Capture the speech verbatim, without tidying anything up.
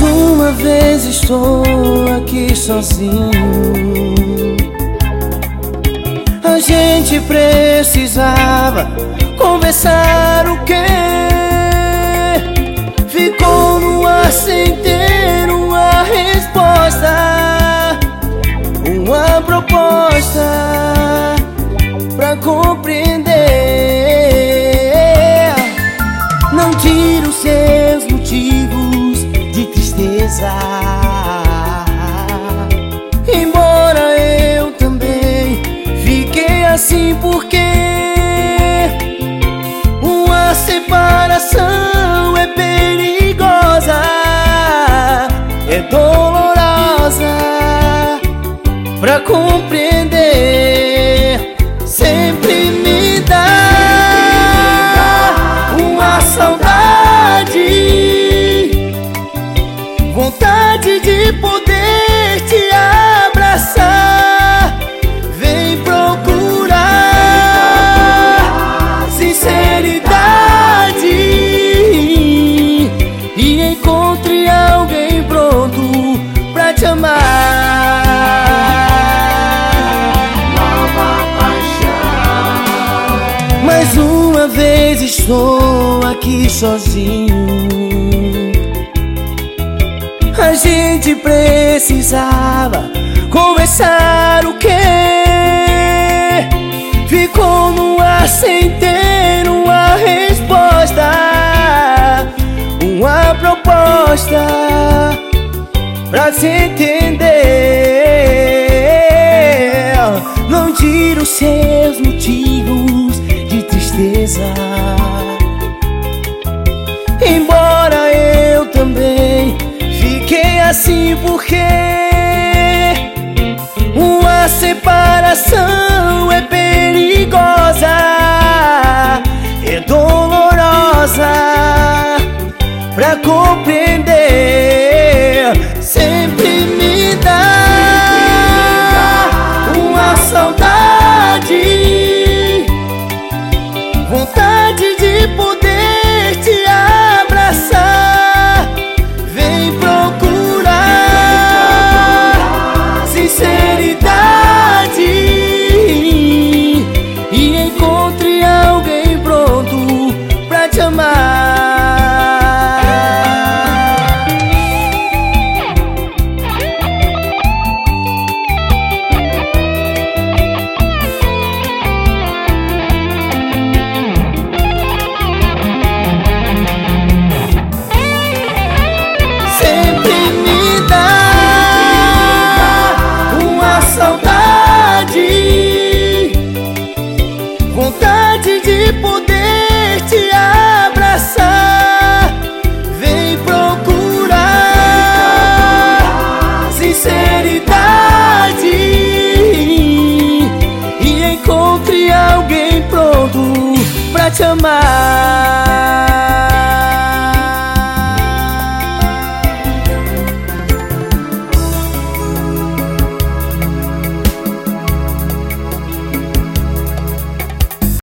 Mais uma vez estou aqui sozinho. A gente precisava conversar, o quê? Ficou no ar sem ter uma resposta, uma proposta pra compreender. Não tira os seus motivos de tristeza, embora eu também fiquei assim, porque uma separação é perigosa, é dolorosa pra compreender. Sempre me dá uma saudade, vontade de poder te abraçar. Vem procurar sinceridade e encontre alguém pronto pra te amar. Mais uma vez estou aqui sozinho. A gente precisava conversar, o quê? Ficou no ar sem ter uma resposta, uma proposta pra se entender. Não tira os seus motivos de tristeza, embora eu também fiquei assim, porque uma separação é perigosa, é dolorosa pra compreender. Sempre me dá uma saudade, vontade de poder te abraçar. Vem procurar sinceridade e encontre alguém pronto pra te amar. Vontade de poder te abraçar. Vem procurar sinceridade e encontre alguém pronto pra te amar.